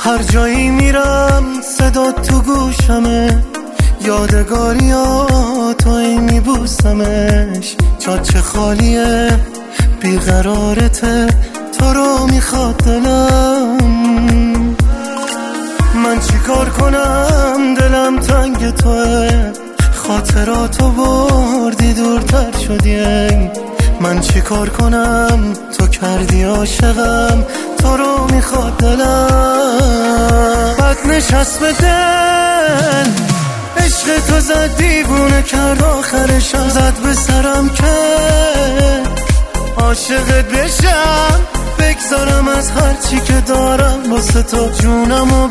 هر جایی میرم صدا تو گوشمه، یادگاریاتو میبوسمش. چاچه خالیه بیقرارته، تو رو میخواد دلم. من چی کار کنم دلم تنگ توه، خاطراتو بردی دورتر شدی. من چی کار کنم تو کردی عاشقم، تو رو میخواد دلم. بد نشست به دل عشق تو زد دیوونه کرد، آخرشم زد به سرم که عاشقت بشم، بگذارم از هر چی که دارم واسه تو جونمو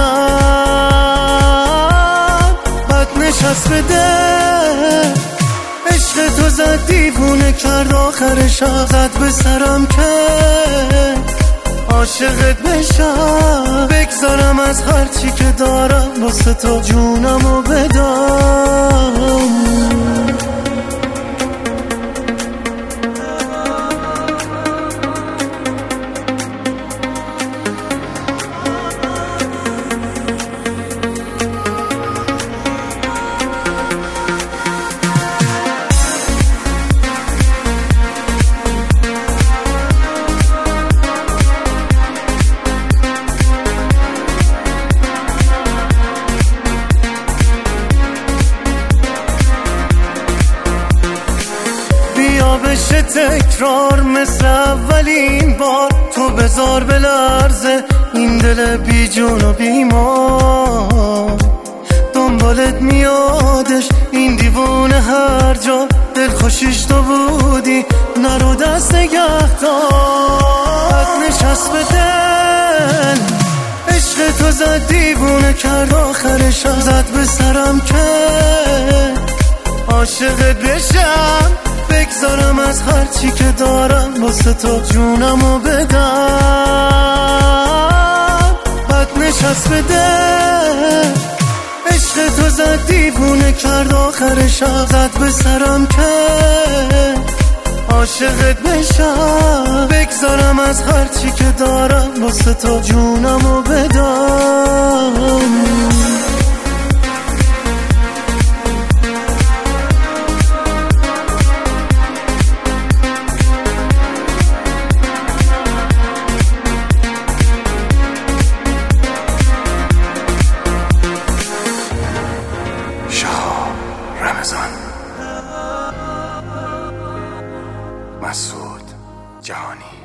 بدم. بد نشست به دل عشق تو زد دیوونه کرد، آخرشم زد به سرم که عاشقت بشم، بگذارم از هر چی که دارم واسه تو جونمو بدم. بشه تکرار مثل اولین بار، تو بذار بلرزه این دل بی جون و بیمار. دنبالت میادش این دیوونه هر جا، دل خوشیش تو بودی نرو دست نگه دار. بد نشست به دل عشق تو زد دیوونه کرد، آخرشم زد به سرم که عاشقت بشم، بگذارم از هر چی که دارم واسه تو جونمو بدم. بد نشست به دل عشق تو زد دیوونه کرد، آخرشم زد به سرم که عاشقت بشم، بگذارم از هر چی که دارم واسه تو جونمو بدم. مسعود جهانی.